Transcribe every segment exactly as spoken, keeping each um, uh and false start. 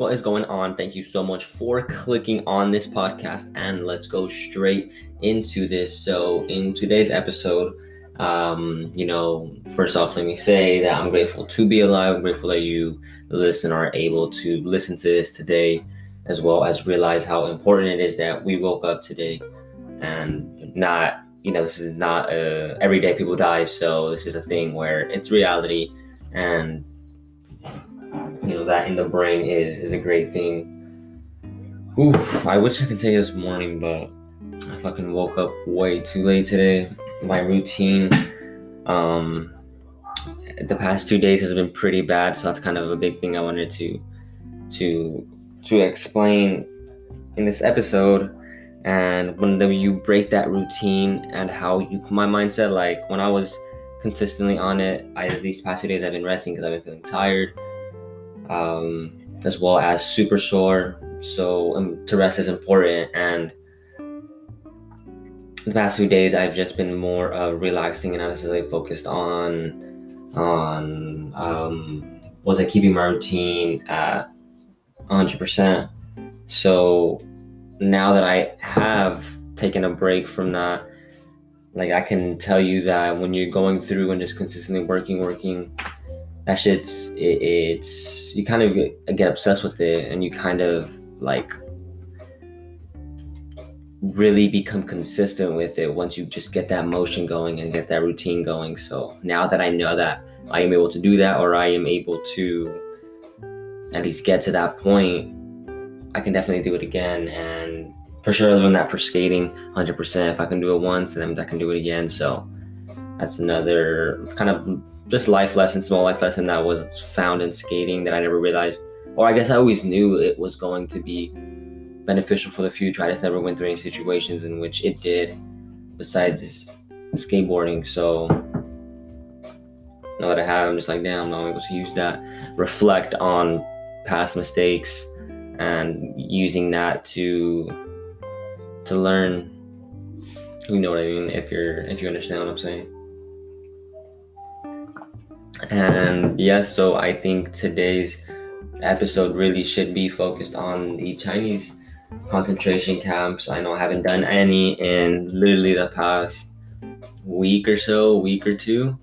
What is going on? Thank you so much for clicking on this podcast, and let's go straight into this. So in today's episode, um, you know, first off, let me say that I'm grateful to be alive. I'm grateful that you listen are able to listen to this today, as well as realize how important it is that we woke up today and not, you know, this is not uh, every day people die. So this is a thing where it's reality, and you know that in the brain is is a great thing. Oof, I wish I could say this morning, but I fucking woke up way too late today. My routine um the past two days has been pretty bad, so that's kind of a big thing I wanted to to to explain in this episode. And when the, you break that routine and how you my mindset, like when I was consistently on it, I these past two days I've been resting because I've been feeling tired, um, as well as super sore. So um, to rest is important, and the past few days I've just been more uh, relaxing and not necessarily focused on on um, was I keeping my routine at one hundred percent. So now that I have taken a break from that, like I can tell you that when you're going through and just consistently working, working, that shit's it, it's you kind of get, get obsessed with it, and you kind of like really become consistent with it once you just get that motion going and get that routine going. So now that I know that I am able to do that, or I am able to at least get to that point, I can definitely do it again. And for sure, I learned that for skating one hundred percent. If I can do it once, then I can do it again. So that's another kind of just life lesson, small life lesson that was found in skating that I never realized, or I guess I always knew it was going to be beneficial for the future. I just never went through any situations in which it did, besides skateboarding. So now that I have, I'm just like, damn, I'm able to use that, reflect on past mistakes, and using that to to learn. You know what I mean? If you're if you understand what I'm saying. And yes, yeah, so I think today's episode really should be focused on the Chinese concentration camps. I know I haven't done any in literally the past week or so, week or two.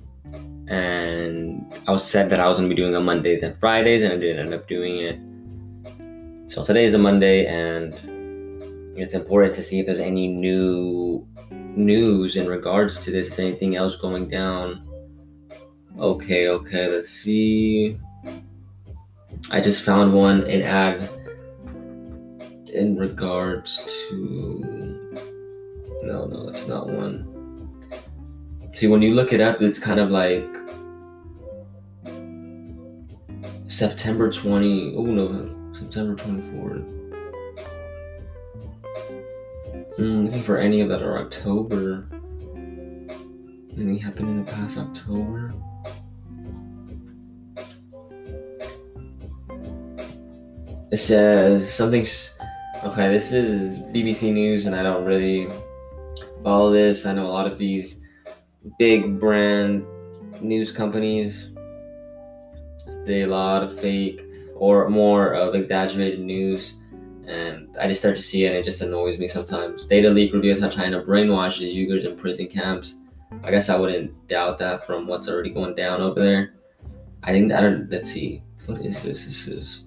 And I was said that I was going to be doing on Mondays and Fridays, and I didn't end up doing it. So today is a Monday, and it's important to see if there's any new news in regards to this, anything else going down. Okay, okay, let's see. I just found one, an ad in regards to, no, no, it's not one. See, when you look it up, it's kind of like September twentieth, oh no, September twenty-fourth. Mm, looking for any of that are October. Anything happened in the past October? It says something's okay. This is B B C News, and I don't really follow this. I know a lot of these big brand news companies, they a lot of fake or more of exaggerated news, and I just start to see it, and it just annoys me sometimes. Data leak reveals how China brainwashes Uyghurs in prison camps. I guess I wouldn't doubt that from what's already going down over there. I think I don't. Let's see. What is this? This is.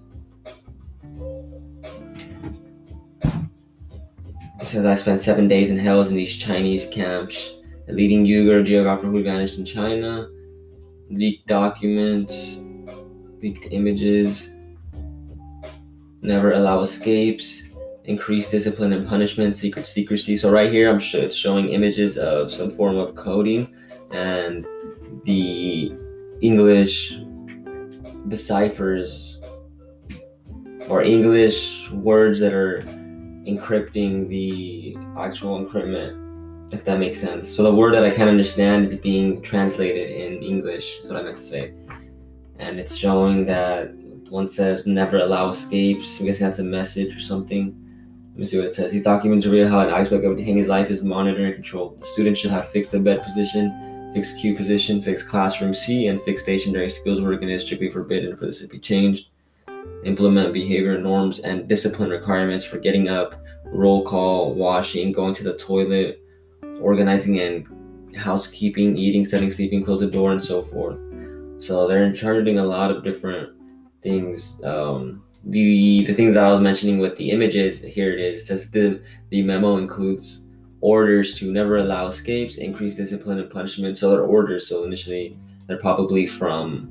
It says I spent seven days in hell in these Chinese camps. A leading Uyghur geographer who vanished in China. Leaked documents. Leaked images. Never allow escapes. Increased discipline and punishment. Secret secrecy. So right here, I'm sure it's showing images of some form of coding, and the English deciphers or English words that are encrypting the actual encryptment, if that makes sense. So the word that I can't understand is being translated in English, is what I meant to say. And it's showing that one says never allow escapes. I'm guessing that's a message or something. Let me see what it says. These documents reveal how an aspect of detainee's life is monitored and controlled. The student should have fixed bed position, fixed queue position, fixed classroom seat, and fixed station during skills work, and it is strictly forbidden for this to be changed. implement behavior norms and discipline requirements for getting up, roll call, washing, going to the toilet, organizing and housekeeping, eating, setting, sleeping, close the door, and so forth. So they're charting a lot of different things. Um, the the things that I was mentioning with the images, here it is. It says the, the memo includes orders to never allow escapes, increase discipline and punishment. So they're orders. So initially, they're probably from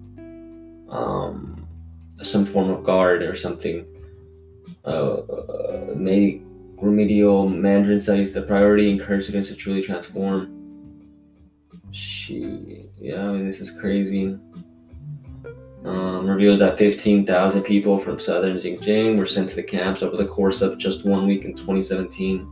um, some form of guard or something. Uh, uh, maybe remedial Mandarin studies. The priority encourage students to truly transform. She, yeah, I mean, this is crazy. Um, reveals that fifteen thousand people from southern Xinjiang were sent to the camps over the course of just one week in twenty seventeen.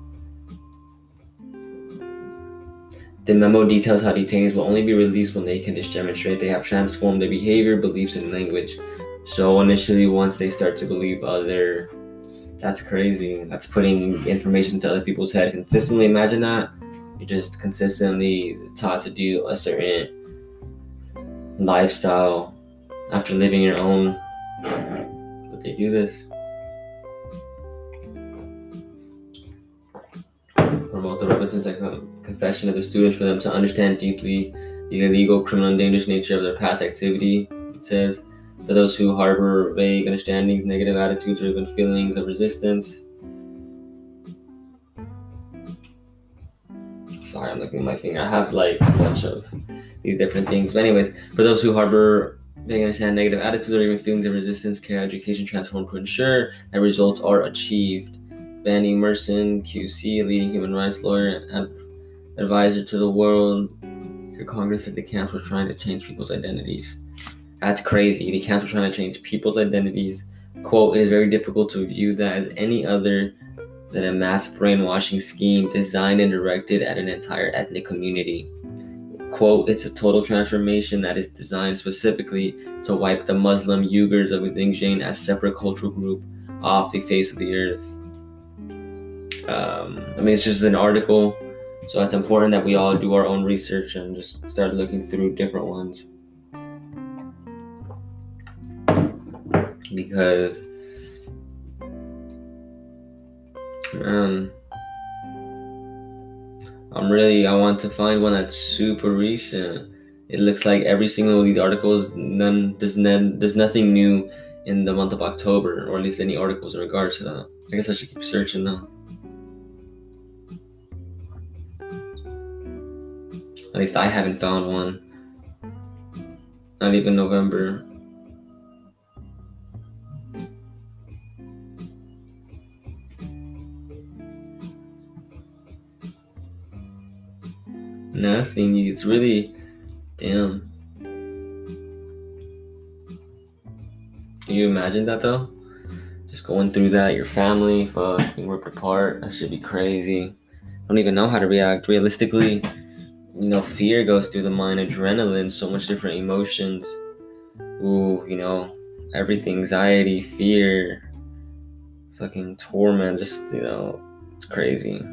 The memo details how detainees will only be released when they can just demonstrate they have transformed their behavior, beliefs, and language. So initially, once they start to believe other, that's crazy. That's putting information into other people's head consistently. Imagine that. You're just consistently taught to do a certain lifestyle after living your own. But they do this. Promote the repentance and confession of the students for them to understand deeply the illegal, criminal, and dangerous nature of their past activity. It says, for those who harbor vague understandings, negative attitudes, or even feelings of resistance. Sorry, I'm looking at my finger. I have like a bunch of these different things. But anyways, for those who harbor vague understand negative attitudes or even feelings of resistance, care education transformed to ensure that results are achieved. Vanny Merson, Q C, leading human rights lawyer and advisor to the World Congress, said the camps were trying to change people's identities. That's crazy. The camps were trying to change people's identities. Quote, it is very difficult to view that as any other than a mass brainwashing scheme designed and directed at an entire ethnic community. Quote, it's a total transformation that is designed specifically to wipe the Muslim Uyghurs of Xinjiang as separate cultural group off the face of the earth. Um, I mean, it's just an article, so it's important that we all do our own research and just start looking through different ones. Because, man, I'm really, I want to find one that's super recent. It looks like every single of these articles, none, there's, none, there's nothing new in the month of October, or at least any articles in regards to that. I guess I should keep searching now. At least I haven't found one. Not even November. Nothing. It's really, damn. Can you imagine that though? Just going through that, your family fucking ripped apart. That should be crazy. I don't even know how to react. Realistically, you know, fear goes through the mind, adrenaline, so much different emotions. Ooh, you know, everything, anxiety, fear, fucking torment, just, you know, it's crazy.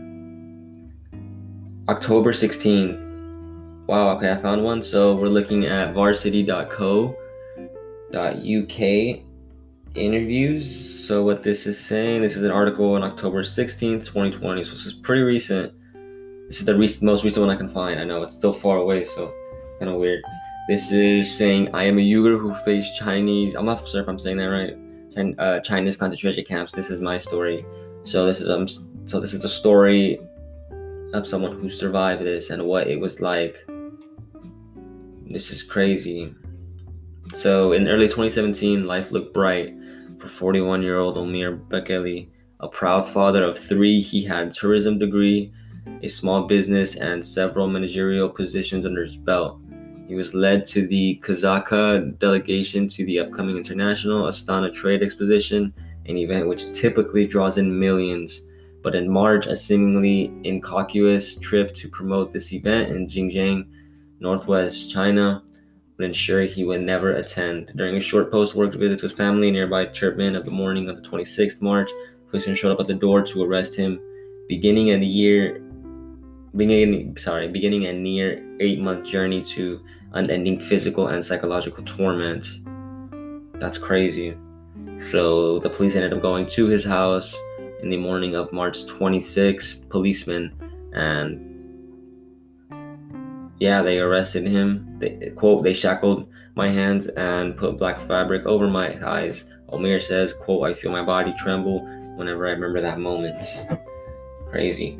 October sixteenth. Wow, okay, I found one. So we're looking at varsity dot co dot U K interviews. So what this is saying, this is an article on October sixteenth, twenty twenty. So this is pretty recent. This is the re- most recent one I can find. I know it's still far away, so kind of weird. This is saying, I am a Uyghur who faced Chinese, I'm not sure if I'm saying that right, Chin- uh, Chinese concentration camps. This is my story. So this is um, so this is the story of someone who survived this and what it was like. This is crazy. So in early twenty seventeen, life looked bright for forty-one-year-old Omir Bekele. A proud father of three, he had a tourism degree, a small business, and several managerial positions under his belt. He was led to the Kazakh delegation to the upcoming International Astana Trade Exposition, an event which typically draws in millions. But in March, a seemingly innocuous trip to promote this event in Xinjiang, northwest China, would ensure he would never attend. During a short post-work visit to his family in nearby Chirpin of the morning of the twenty-sixth of March, policemen showed up at the door to arrest him, beginning a year, beginning sorry, beginning a near eight-month journey to unending physical and psychological torment. That's crazy. So the police ended up going to his house in the morning of March twenty-sixth, policemen, and yeah, they arrested him. They, quote, they shackled my hands and put black fabric over my eyes. Omir says, quote, I feel my body tremble whenever I remember that moment. Crazy.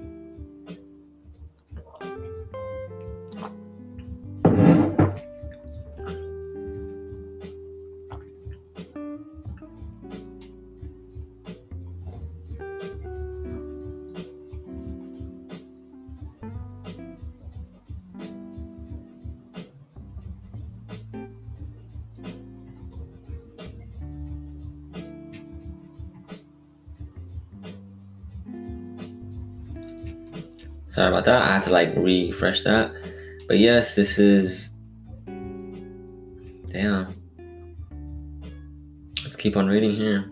Sorry about that. I had to like refresh that. But yes, this is... Damn. Let's keep on reading here.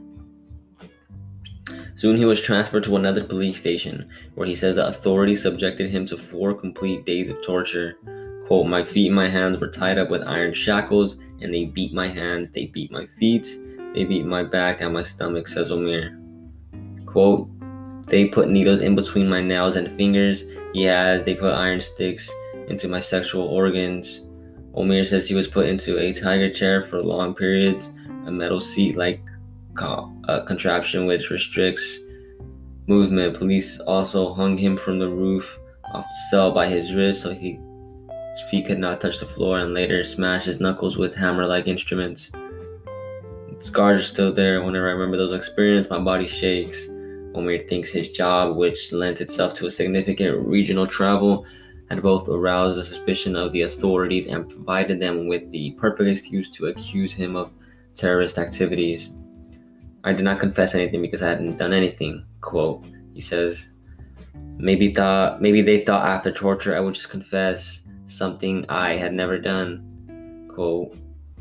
Soon he was transferred to another police station, where he says the authorities subjected him to four complete days of torture. Quote, my feet and my hands were tied up with iron shackles, and they beat my hands, they beat my feet, they beat my back and my stomach, says Omir. Quote, they put needles in between my nails and fingers. Yes, they put iron sticks into my sexual organs. Omir says he was put into a tiger chair for long periods, a metal seat-like a contraption which restricts movement. Police also hung him from the roof of the cell by his wrist so he, his feet could not touch the floor, and later smashed his knuckles with hammer-like instruments. The scars are still there. Whenever I remember those experiences, my body shakes. Omir thinks his job, which lent itself to a significant regional travel, had both aroused the suspicion of the authorities and provided them with the perfect excuse to accuse him of terrorist activities. I did not confess anything because I hadn't done anything, quote. He says, maybe thought, maybe they thought after torture I would just confess something I had never done, quote.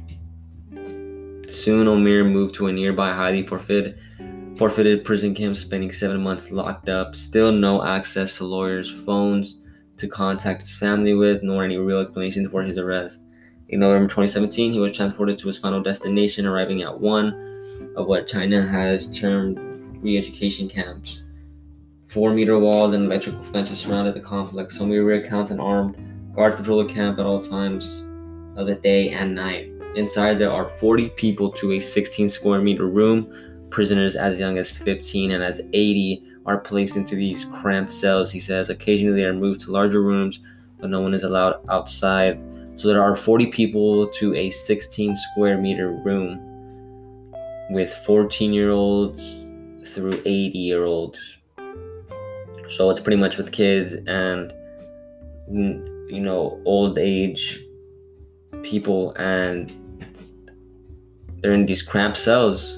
Soon Omir moved to a nearby highly forfeited, forfeited prison camp, spending seven months locked up. Still no access to lawyers, phones to contact his family with, nor any real explanation for his arrest. In November twenty seventeen, he was transported to his final destination, arriving at one of what China has termed re-education camps. Four-meter walls and electrical fences surrounded the complex. Omir recounts an armed guards patrol the camp at all times of the day and night. Inside, there are forty people to a sixteen square meter room. Prisoners as young as fifteen and as eighty are placed into these cramped cells, he says. Occasionally, they are moved to larger rooms, but no one is allowed outside. So there are forty people to a sixteen square meter room, with fourteen-year-olds through eighty-year-olds. So it's pretty much with kids and, you know, old age people, and they're in these cramped cells.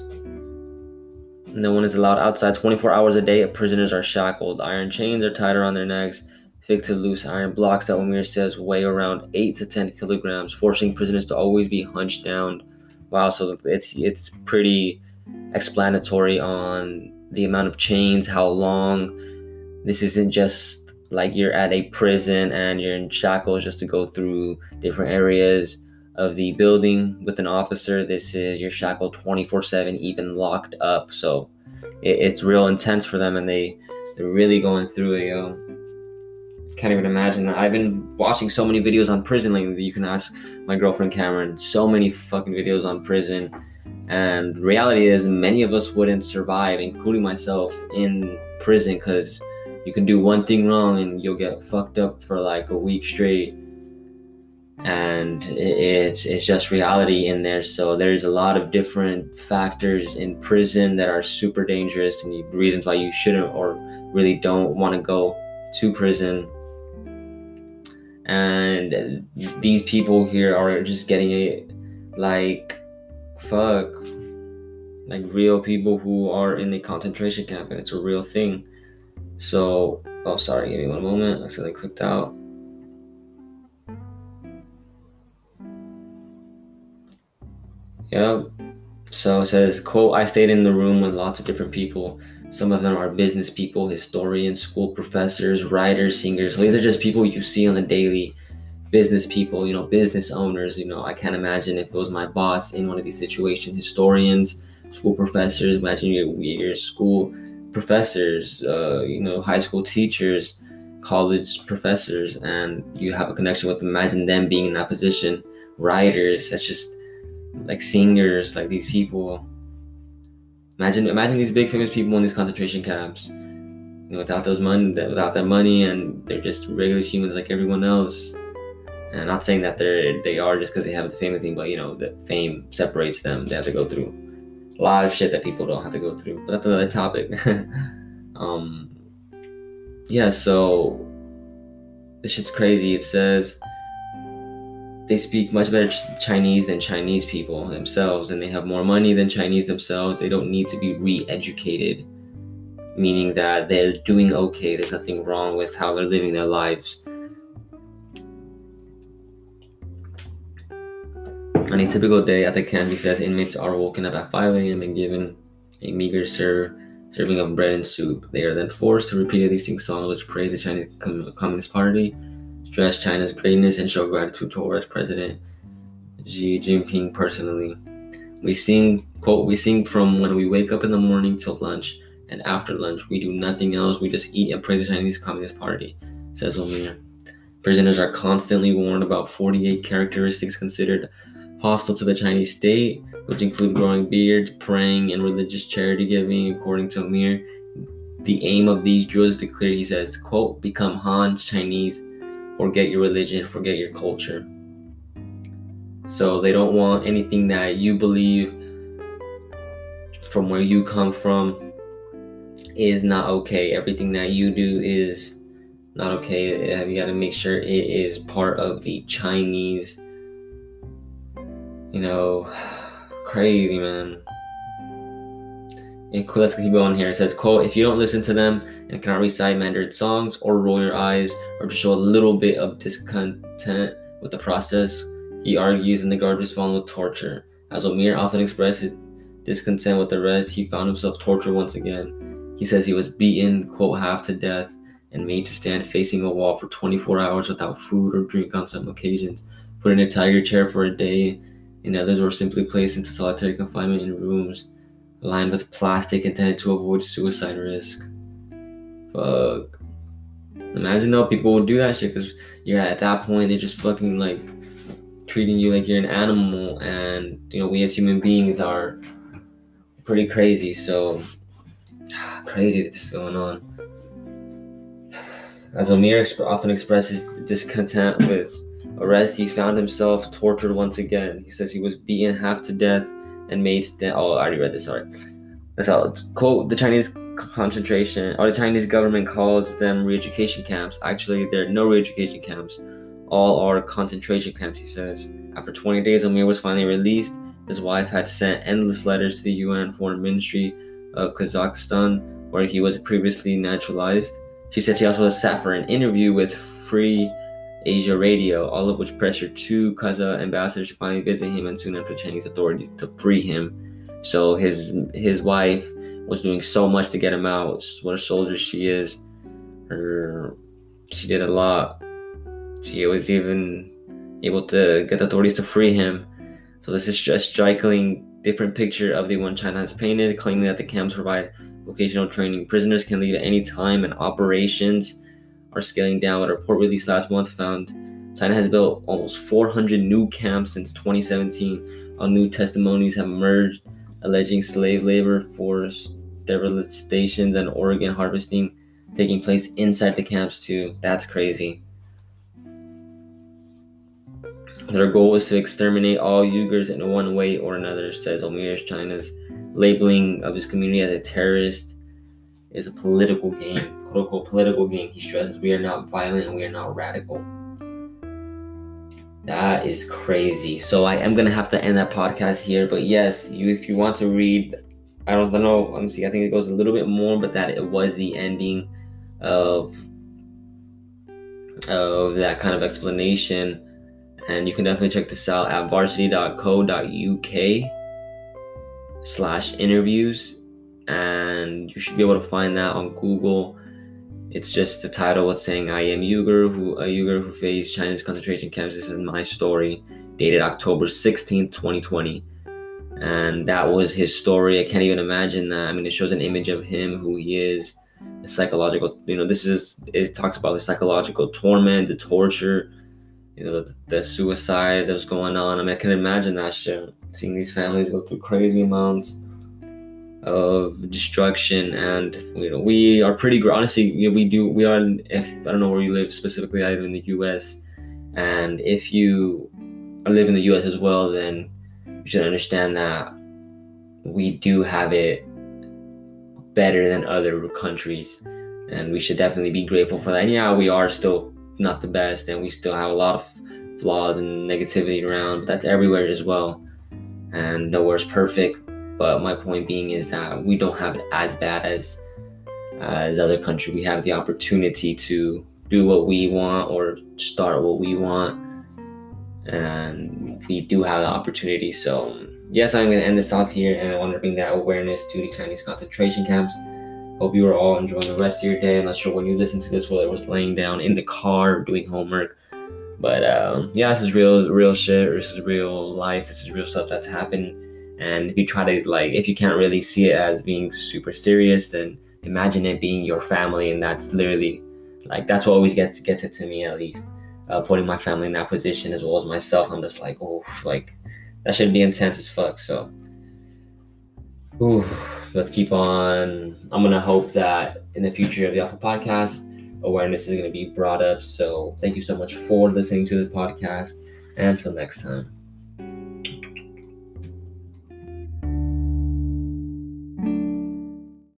No one is allowed outside. twenty-four hours a day, prisoners are shackled. Iron chains are tied around their necks, fixed to loose iron blocks that Omir says weigh around eight to ten kilograms, forcing prisoners to always be hunched down. Wow, so it's it's pretty explanatory on the amount of chains, how long. This isn't just like you're at a prison and you're in shackles just to go through different areas of the building with an officer. This is you're shackled twenty-four seven, even locked up. So it, it's real intense for them, and they they're really going through it, yo. Can't even imagine that. I've been watching so many videos on prison lately that you can ask my girlfriend Cameron. So many fucking videos on prison, and reality is many of us wouldn't survive, including myself, in prison, because you can do one thing wrong and you'll get fucked up for like a week straight. And it's it's just reality in there. So there's a lot of different factors in prison that are super dangerous, and the reasons why you shouldn't or really don't want to go to prison. And these people here are just getting it like fuck, like real people who are in a concentration camp, and it's a real thing. So oh sorry, give me one moment. I accidentally clicked out. Yep. So it says, quote, I stayed in the room with lots of different people. Some of them are business people, historians, school professors, writers, singers. So these are just people you see on the daily. Business people, you know, business owners. You know, I can't imagine if it was my boss in one of these situations. Historians, school professors. Imagine your, your school professors, uh, you know, high school teachers, college professors, and you have a connection with them. Imagine them being in that position. Writers, that's just like singers, like these people. Imagine, imagine these big famous people in these concentration camps. You know, without those money, without that money, and they're just regular humans like everyone else. And I'm not saying that they're they are just because they have the fame thing, but you know, the fame separates them. They have to go through a lot of shit that people don't have to go through. But that's another topic. um, yeah. So this shit's crazy. It says they speak much better ch- Chinese than Chinese people themselves, and they have more money than Chinese themselves. They don't need to be re-educated, meaning that they're doing okay. There's nothing wrong with how they're living their lives. On a typical day at the camp, he says inmates are woken up at five a.m. and given a meager serve, serving of bread and soup. They are then forced to repeatedly sing songs which praise the Chinese Communist Party, stress China's greatness, and show gratitude towards President Xi Jinping personally. We sing, quote, we sing from when we wake up in the morning till lunch, and after lunch we do nothing else. We just eat and praise the Chinese Communist Party, says Omir. Prisoners are constantly warned about forty-eight characteristics considered hostile to the Chinese state, which include growing beards, praying, and religious charity giving. According to Omir, the aim of these drills is to clear, he says, quote, become Han Chinese, forget your religion, forget your culture. So they don't want anything that you believe from where you come from is not okay. Everything that you do is not okay. You got to make sure it is part of the Chinese. You know, crazy, man. And let's keep going here. It says, quote, if you don't listen to them and cannot recite Mandarin songs or roll your eyes or to show a little bit of discontent with the process, he argues, and the guards respond with torture. As Omir often expressed his discontent with the rest, he found himself tortured once again. He says he was beaten, quote, half to death and made to stand facing a wall for twenty-four hours without food or drink on some occasions, put in a tiger chair for a day, and others were simply placed into solitary confinement in rooms lined with plastic intended to avoid suicide risk. Fuck. Imagine though people would do that shit because you're at that point, they're just fucking like treating you like you're an animal, and you know, we as human beings are pretty crazy. So crazy that this is going on. As Omir exp- often expresses discontent with arrest, he found himself tortured once again. He says he was beaten half to death and made stand. Oh, I already read this. Sorry. That's all. It's, quote, the Chinese concentration, or the Chinese government calls them re-education camps. Actually, there are no re-education camps. All are concentration camps, he says. After twenty days, Omir was finally released. His wife had sent endless letters to the U N Foreign Ministry of Kazakhstan, where he was previously naturalized. She said she also sat for an interview with Free Asia Radio, all of which pressured two Kazakh ambassadors to finally visit him and soon after Chinese authorities to free him. So his his wife was doing so much to get him out. What a soldier she is. Her, she did a lot. She was even able to get the authorities to free him. So this is just a striking different picture of the one China has painted, claiming that the camps provide vocational training. Prisoners can leave at any time, and operations are scaling down. A report released last month found China has built almost four hundred new camps since twenty seventeen. All new testimonies have emerged alleging slave labor, forced sterilizations, and organ harvesting taking place inside the camps too. That's crazy. Their goal is to exterminate all Uyghurs in one way or another, says Omir. China's labeling of his community as a terrorist is a political game, quote unquote political game. He stresses we are not violent and we are not radical. That is crazy. So I am gonna have to end that podcast here. But yes, you if you want to read, I don't know. Let me see. I think it goes a little bit more, but that it was the ending of of that kind of explanation. And you can definitely check this out at varsity dot co dot uk slash interviews. And you should be able to find that on Google. It's just the title was saying, I am Uyghur, who a Uyghur who faced Chinese concentration camps. This is my story, dated October sixteenth, twenty twenty. And that was his story. I can't even imagine that. I mean, it shows an image of him, who he is, the psychological, you know, this is, it talks about the psychological torment, the torture, you know, the, the suicide that was going on. I mean, I can imagine that shit. Seeing these families go through crazy amounts of destruction, and you know, we are pretty honestly, you know, we do we are in, if I don't know where you live specifically, I live in the U S, and if you live in the U S as well, then you should understand that we do have it better than other countries, and we should definitely be grateful for that. And yeah, we are still not the best, and we still have a lot of flaws and negativity around, but that's everywhere as well, and nowhere's perfect. But my point being is that we don't have it as bad as as other countries. We have the opportunity to do what we want or start what we want, and we do have the opportunity. So yes, I'm going to end this off here, and I want to bring that awareness to the Chinese concentration camps. Hope you are all enjoying the rest of your day. I'm not sure when you listen to this, whether it was laying down in the car doing homework. But um, yeah, this is real, real shit. This is real life. This is real stuff that's happened. And if you try to, like, if you can't really see it as being super serious, then imagine it being your family. And that's literally, like, that's what always gets gets it to me, at least. Uh, putting my family in that position as well as myself. I'm just like, oh, like, that should be intense as fuck. So, ooh, let's keep on. I'm going to hope that in the future of the Alpha Podcast, awareness is going to be brought up. So thank you so much for listening to this podcast. And until next time.